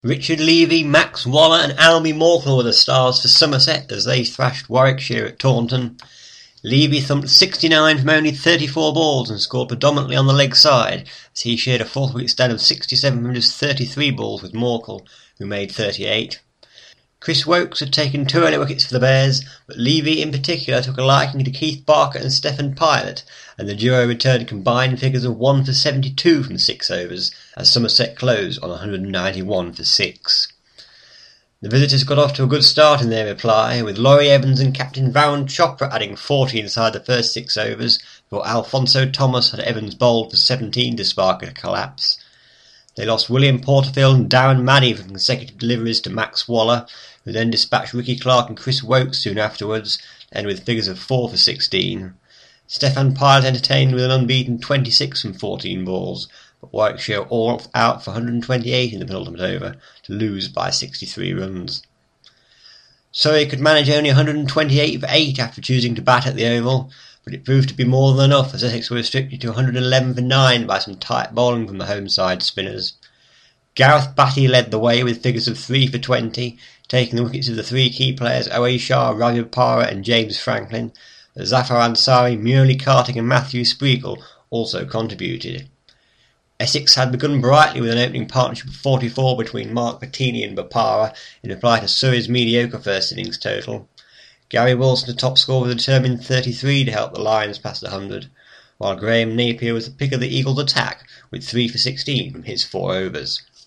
Richard Levy, Max Waller and Almy Morkel were the stars for Somerset as they thrashed Warwickshire at Taunton. Levy thumped 69 from only 34 balls and scored predominantly on the leg side, as he shared a fourth wicket stand of 67 from just 33 balls with Morkel, who made 38. Chris Woakes had taken 2 early wickets for the Bears, but Levy in particular took a liking to Keith Barker and Stephen Pilot, and the duo returned combined figures of 1 for 72 from 6 overs, as Somerset closed on 191 for 6. The visitors got off to a good start in their reply, with Laurie Evans and Captain Varun Chopra adding 40 inside the first 6 overs, before Alfonso Thomas had Evans bowled for 17 to spark a collapse. They lost William Porterfield and Darren Maddy from consecutive deliveries to Max Waller, who then dispatched Ricky Clark and Chris Woakes soon afterwards, and with figures of 4 for 16. Stephen Pilot entertained with an unbeaten 26 from 14 balls, but Warwickshire all out for 128 in the penultimate over, to lose by 63 runs. Surrey could manage only 128 for 8 after choosing to bat at the Oval, but it proved to be more than enough as Essex were restricted to 111 for 9 by some tight bowling from the home side spinners. Gareth Batty led the way with figures of 3 for 20, taking the wickets of the 3 key players Owen Shah, Ravi Bopara and James Franklin, but Zafar Ansari, Murali Kartik and Matthew Spreagle also contributed. Essex had begun brightly with an opening partnership of 44 between Mark Bettini and Bopara in reply to Surrey's mediocre first innings total. Gary Wilson, the top scorer, with a determined 33 to help the Lions past 100, while Graham Napier was the pick of the Eagles' attack with 3 for 16 from his 4 overs.